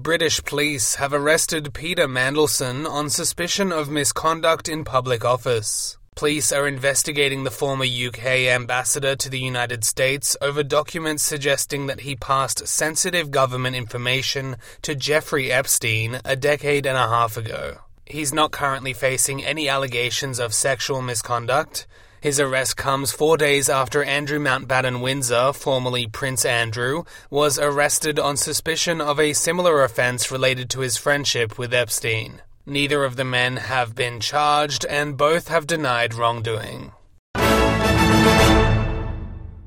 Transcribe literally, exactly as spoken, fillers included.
British police have arrested Peter Mandelson on suspicion of misconduct in public office. Police are investigating the former U K ambassador to the United States over documents suggesting that he passed sensitive government information to Jeffrey Epstein a decade and a half ago. He's not currently facing any allegations of sexual misconduct. His arrest comes four days after Andrew Mountbatten Windsor, formerly Prince Andrew, was arrested on suspicion of a similar offence related to his friendship with Epstein. Neither of the men have been charged, and both have denied wrongdoing.